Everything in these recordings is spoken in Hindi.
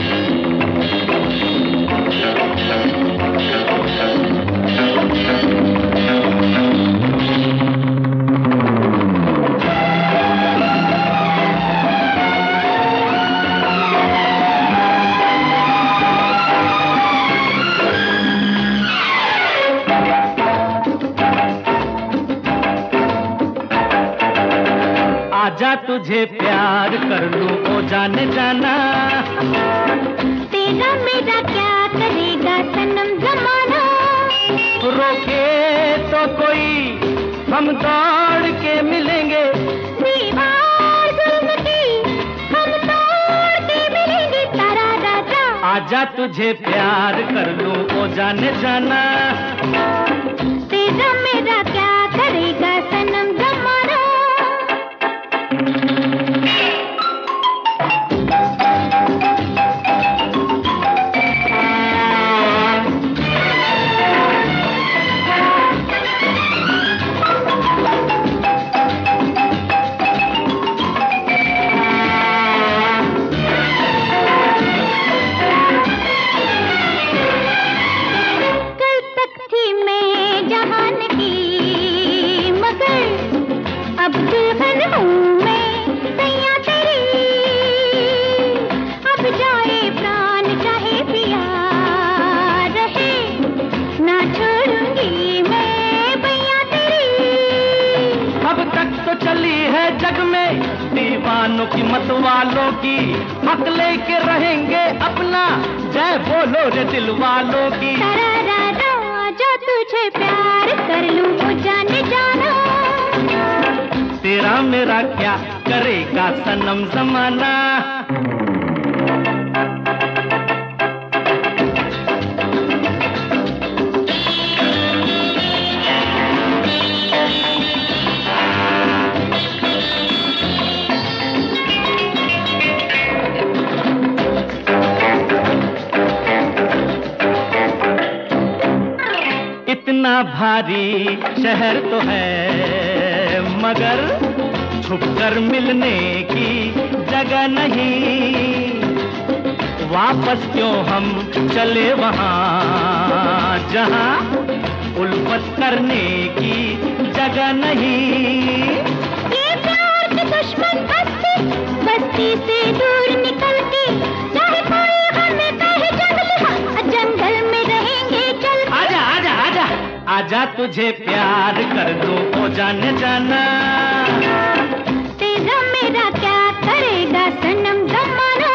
आजा तुझे प्यार कर लूं ओ जाने जाना, तेरा मेरा क्या करेगा सनम जमाना। रोके तो कोई हम दौड़ के मिलेंगे, दीवार जुल्म की हम तोड़ के मिलेंगे तारा राजा। आजा तुझे प्यार कर लूं ओ जाने जाना, तेरा मेरा क्या करेगा सनम जमाना। अब दुल्हन हूँ मैं सैया तेरी, अब जाए प्राण चाहे पिया रहे, ना छोड़ूंगी मैं भैया तेरी। अब तक तो चली है जग में दीवानों की मत वालों की, हक लेके रहेंगे अपना, जय बोलो रे दिल वालों की। जो तुझे प्यार कर लूं वो जाने जाना, तेरा मेरा क्या करेगा सनम जमाना। इतना भारी शहर तो है मगर छुपकर मिलने की जगह नहीं, वापस क्यों हम चले वहाँ जहाँ उल्फत करने की जगह नहीं। ये प्यार के दुश्मन बस्ती से दूर निकल के, चाहे कोई हमें कहे जंगल, जंगल में रहेंगे चल। आजा आजा आजा आजा तुझे प्यार कर दूं ओ जाने जाना, तेरा मेरा क्या करेगा सनम जमाना।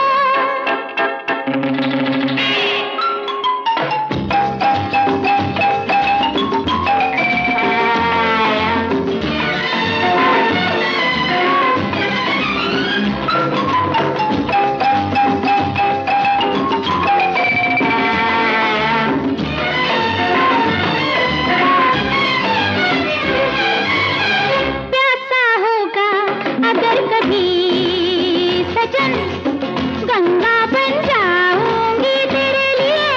सजन गंगा बन जाऊंगी तेरे लिए,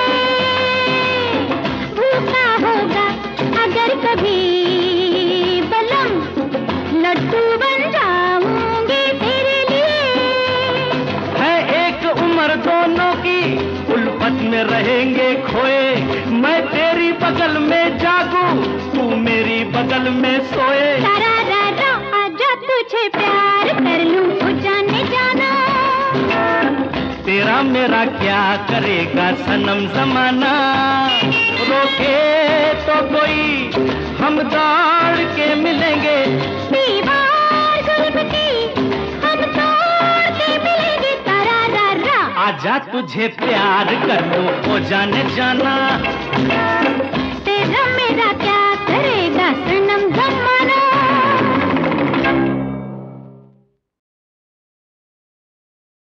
भूखा होगा अगर कभी बलम, लड्डू बन जाऊंगी तेरे लिए। है एक उम्र दोनों की उल्फत में रहेंगे खोए, मैं तेरी बगल में जागूं तू मेरी बगल में सोए। आजा तुझे प्यार कर लूं वो जाने जाना, तेरा मेरा क्या करेगा सनम जमाना। रोके तो कोई हम दौड़ के मिलेंगे, दीवार जुल्म की हम तोड़ के मिलेंगे तारा रा। आजा तुझे प्यार कर लूं वो जाने जाना, तेरा मेरा क्या